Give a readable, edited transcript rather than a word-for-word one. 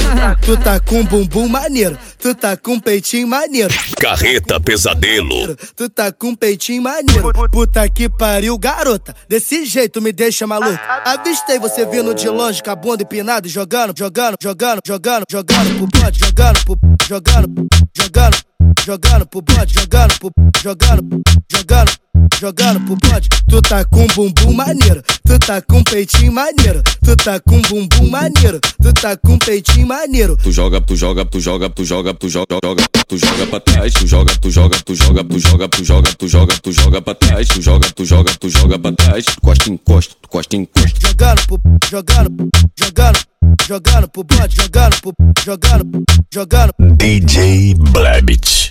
Tu tá com bumbum maneiro, tu tá com peitinho maneiro. Carreta Pesadelo. Tu tá com peitinho maneiro. Puta que pariu, garota, desse jeito me deixa maluco. Avistei você vindo de longe com a bunda empinada e jogando pro bode, jogando pro bode, jogando pro bode, jogando pro bode. Tu tá com bumbum maneiro, tu tá com peitinho maneiro, tu tá com bumbum maneiro, tu tá com peitinho maneiro. Tu joga pra trás, tu joga pra trás, tu joga pra trás, encosta, jogando pro bode, jogando. DJ Blabit.